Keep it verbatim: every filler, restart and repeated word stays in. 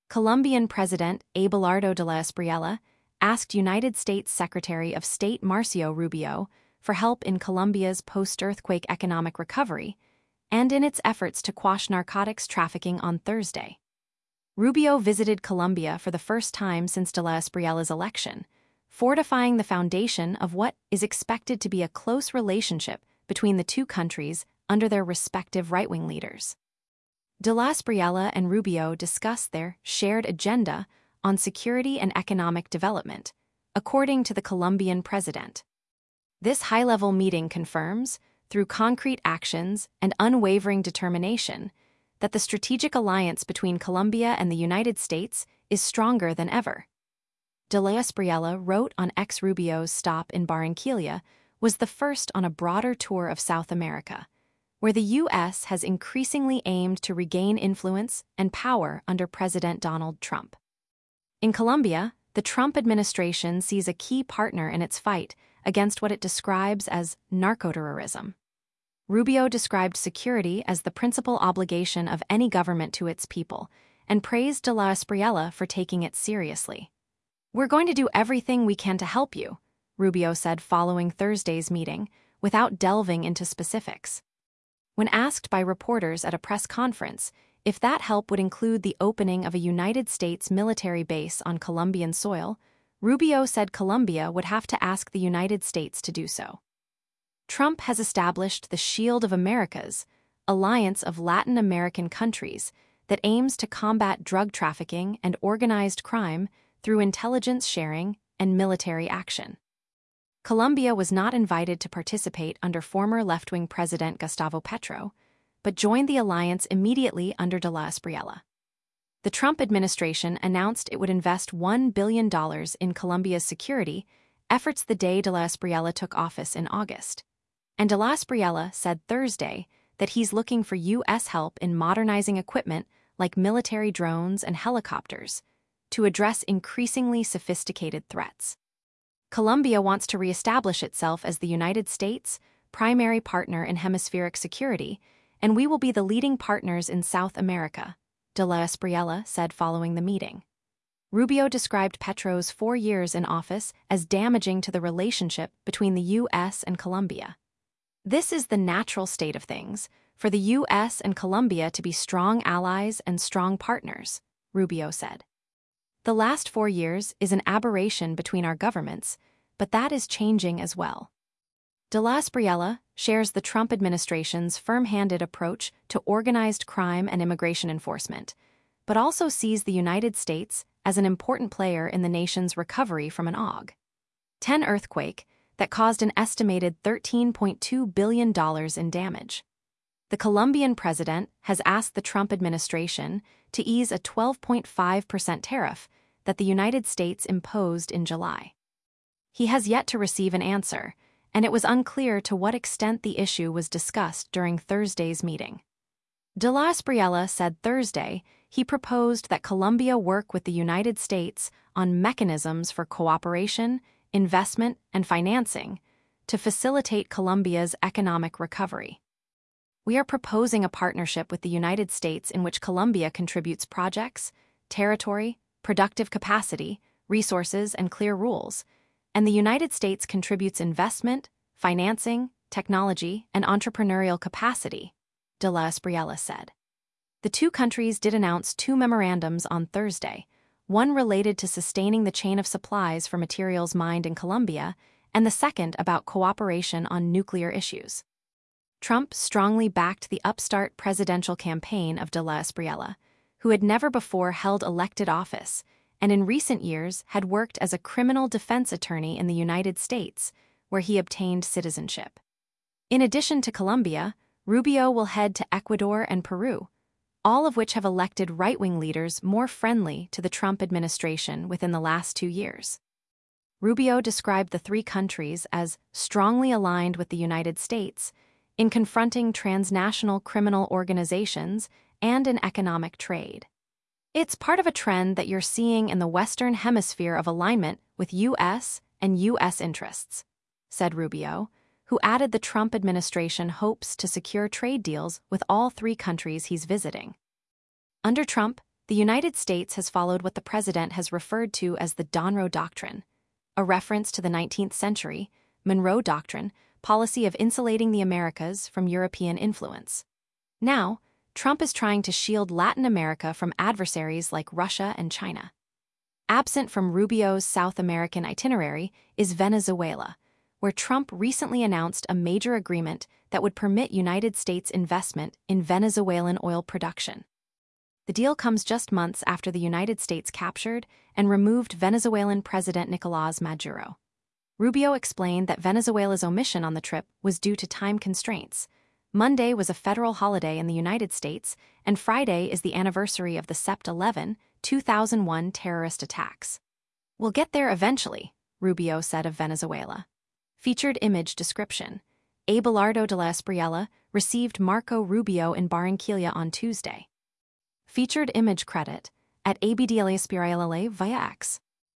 Colombian President Abelardo de la Espriella asked United States Secretary of State Marcio Rubio for help in Colombia's post-earthquake economic recovery and in its efforts to quash narcotics trafficking on Thursday. Rubio visited Colombia for the first time since de la Espriella's election, fortifying the foundation of what is expected to be a close relationship between the two countries under their respective right-wing leaders. De la Espriella and Rubio discussed their shared agenda on security and economic development, according to the Colombian president. This high-level meeting confirms, through concrete actions and unwavering determination, that the strategic alliance between Colombia and the United States is stronger than ever. De la Espriella wrote on X Rubio's stop in Barranquilla was the first on a broader tour of South America, where the U S has increasingly aimed to regain influence and power under President Donald Trump. In Colombia, the Trump administration sees a key partner in its fight against what it describes as narcoterrorism. Rubio described security as the principal obligation of any government to its people and praised de la Espriella for taking it seriously. "We're going to do everything we can to help you," Rubio said following Thursday's meeting, without delving into specifics. When asked by reporters at a press conference if that help would include the opening of a United States military base on Colombian soil, Rubio said Colombia would have to ask the United States to do so. Trump has established the Shield of Americas, alliance of Latin American countries that aims to combat drug trafficking and organized crime through intelligence sharing and military action. Colombia was not invited to participate under former left-wing President Gustavo Petro, but joined the alliance immediately under de la Espriella. The Trump administration announced it would invest one billion dollars in Colombia's security efforts the day de la Espriella took office in August. And de la Espriella said Thursday that he's looking for U S help in modernizing equipment like military drones and helicopters to address increasingly sophisticated threats. Colombia wants to reestablish itself as the United States' primary partner in hemispheric security, and we will be the leading partners in South America, de la Espriella said following the meeting. Rubio described Petro's four years in office as damaging to the relationship between the U S and Colombia. "This is the natural state of things, for the U S and Colombia to be strong allies and strong partners," Rubio said. "The last four years is an aberration between our governments, but that is changing as well." De la Espriella shares the Trump administration's firm-handed approach to organized crime and immigration enforcement, but also sees the United States as an important player in the nation's recovery from an August ten earthquake that caused an estimated thirteen point two billion dollars in damage. The Colombian president has asked the Trump administration to ease a twelve point five percent tariff that the United States imposed in July. He has yet to receive an answer, and it was unclear to what extent the issue was discussed during Thursday's meeting. De la Espriella said Thursday he proposed that Colombia work with the United States on mechanisms for cooperation, investment, and financing to facilitate Colombia's economic recovery. "We are proposing a partnership with the United States in which Colombia contributes projects, territory, productive capacity, resources, and clear rules, and the United States contributes investment, financing, technology, and entrepreneurial capacity," de la Espriella said. The two countries did announce two memorandums on Thursday, one related to sustaining the chain of supplies for materials mined in Colombia, and the second about cooperation on nuclear issues. Trump strongly backed the upstart presidential campaign of de la Espriella, who had never before held elected office and in recent years had worked as a criminal defense attorney in the United States, where he obtained citizenship. In addition to Colombia, Rubio will head to Ecuador and Peru, all of which have elected right-wing leaders more friendly to the Trump administration within the last two years. Rubio described the three countries as strongly aligned with the United States in confronting transnational criminal organizations and in economic trade. "It's part of a trend that you're seeing in the Western Hemisphere of alignment with U S and U S interests," said Rubio, who added the Trump administration hopes to secure trade deals with all three countries he's visiting. Under Trump, The United States has followed what the president has referred to as the Monroe Doctrine, a reference to the nineteenth century Monroe Doctrine policy of insulating the Americas from European influence. Now, Trump is trying to shield Latin America from adversaries like Russia and China. Absent from Rubio's South American itinerary is Venezuela, where Trump recently announced a major agreement that would permit United States investment in Venezuelan oil production. The deal comes just months after the United States captured and removed Venezuelan President Nicolás Maduro. Rubio explained that Venezuela's omission on the trip was due to time constraints. Monday was a federal holiday in the United States, and Friday is the anniversary of the September eleventh, two thousand one terrorist attacks. "We'll get there eventually," Rubio said of Venezuela. Featured image description: Abelardo de la Espriella received Marco Rubio in Barranquilla on Tuesday. Featured image credit at Abdelaziz Espriella via X.